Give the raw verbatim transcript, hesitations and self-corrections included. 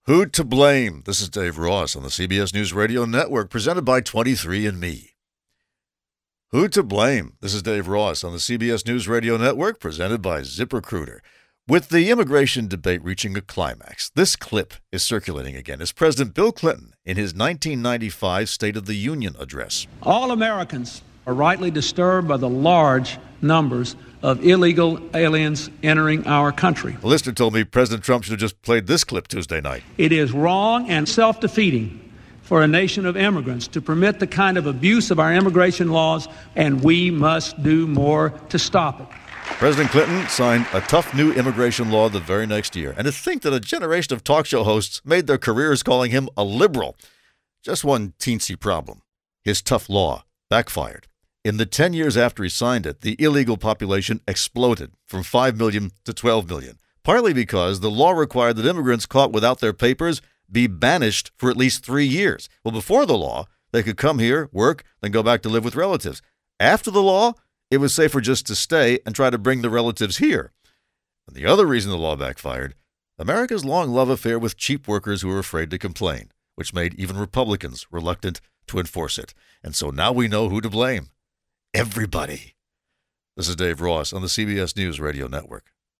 Who to blame? This is Dave Ross on the C B S News Radio Network, presented by twenty-three and me. Who to blame? This is Dave Ross on the C B S News Radio Network, presented by ZipRecruiter. With the immigration debate reaching a climax, this clip is circulating again as President Bill Clinton in his nineteen ninety-five State of the Union address. All Americans are rightly disturbed by the large numbers of illegal aliens entering our country. A listener told me President Trump should have just played this clip Tuesday night. It is wrong and self-defeating for a nation of immigrants to permit the kind of abuse of our immigration laws, and we must do more to stop it. President Clinton signed a tough new immigration law the very next year. And to think that a generation of talk show hosts made their careers calling him a liberal. Just one teensy problem. His tough law backfired. In the ten years after he signed it, the illegal population exploded from five million to twelve million, partly because the law required that immigrants caught without their papers be banished for at least three years. Well, before the law, they could come here, work, then go back to live with relatives. After the law, it was safer just to stay and try to bring the relatives here. And the other reason the law backfired, America's long love affair with cheap workers who were afraid to complain, which made even Republicans reluctant to enforce it. And so now we know who to blame. Everybody. This is Dave Ross on the C B S News Radio Network.